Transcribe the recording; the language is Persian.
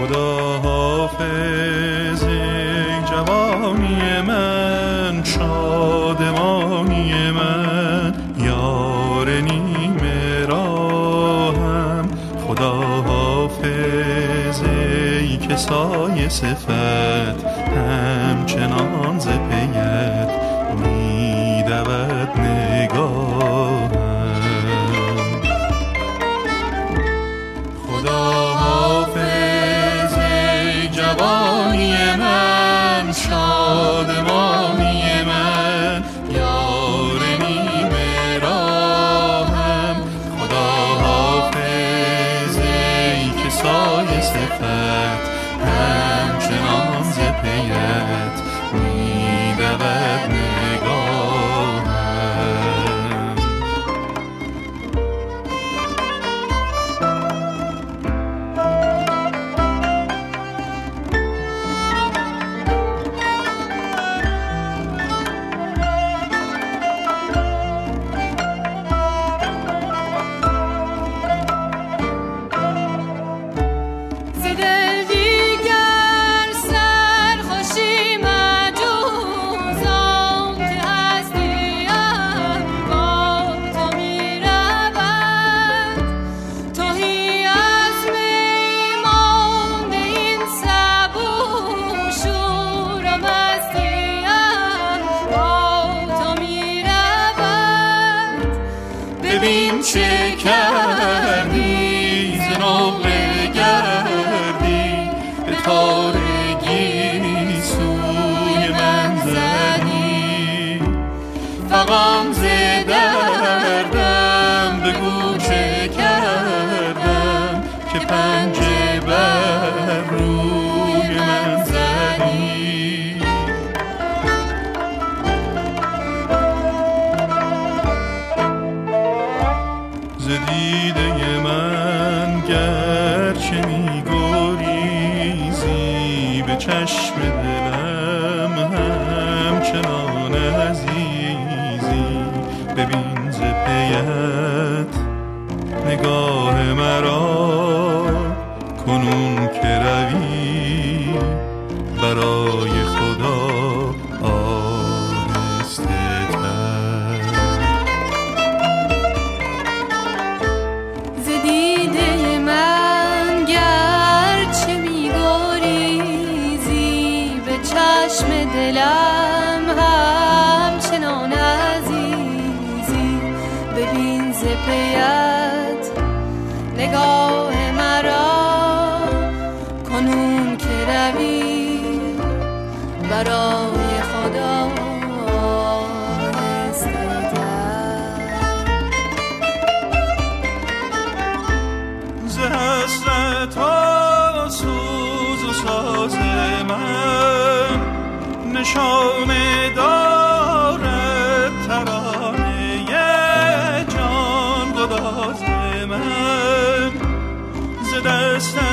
خدا حافظ ای جوانی من، شادمانی من، یار نیمه راهم. خدا حافظ ای که سایه صفت همچنان ز پیت میدود نگاهم. خدا حافظ ای جوانی من، شادمانی من، یار نیمه راهم. خدا حافظ ای که سایه صفت همچنان ز پیت میدود نگاهم. ببین چه کردی، ز نقره گردی، به تارگی سوی من زدی. فغان ز دردم بگو چه کردم، که پنجه بر روی من زدی. دیده من گرچه می‌گریزی، به چشم دلم همچنان عزیزی. ببین ز پیت نگاه مرا، کنون که روی برای خدا آهسته تر. دیده من گرچه می‌گریزی، به چشم دلم همچنان عزیزی. ببین ز پیت نگاه مرا، کنون که روی برای خدا حسرت ها سوز و ساز من، نشانه دارد ترانه جان گداز من. ز دست